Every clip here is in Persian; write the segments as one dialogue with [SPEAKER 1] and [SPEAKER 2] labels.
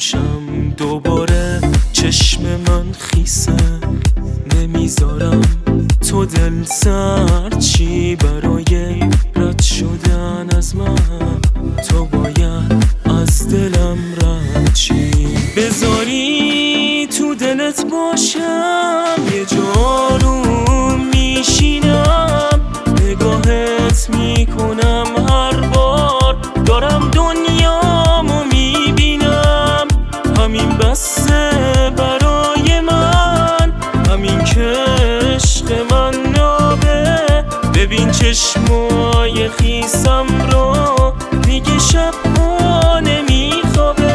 [SPEAKER 1] باشم دوباره. چشم من خیسه نمیذارم تو دل سرد چی برای رد شدن از من. تو باید از دلم رد چی بذاری تو دلت باشم. یه جارو میشینم نگاهت میکنم هر بار دارم دنیامو میبینم. همین بسه برای من، همین که عشق من نابه. ببین چشمای خیسم رو دیگه شب ها نمیخوابه.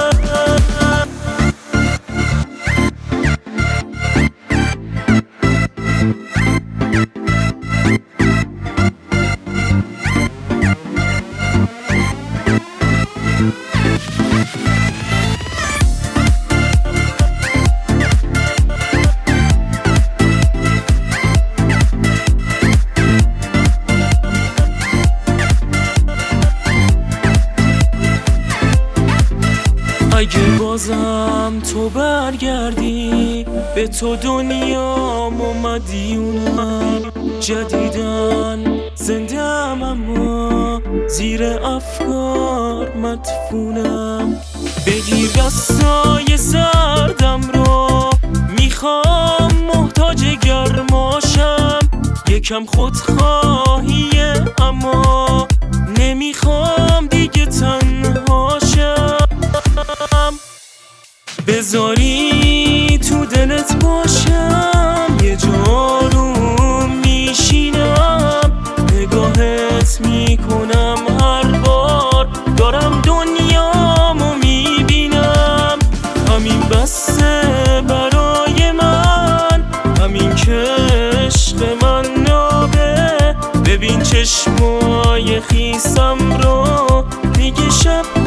[SPEAKER 1] اگه بازم تو برگردی به تو دنیام و مدیونم. جدیدن زنده‌ام اما زیر افکار مدفونم. بگیر دستای سردم رو میخوام محتاج گرماشم. یکم خودخواهیه اما نمیخوام دیگه تنهاشم. بذاری تو دلت باشم یه جارو میشینم نگاهت میکنم هر بار دارم دنیامو میبینم. همین بسه برای من، همین که عشق من نابه. ببین چشمای خیسم رو دیگه شب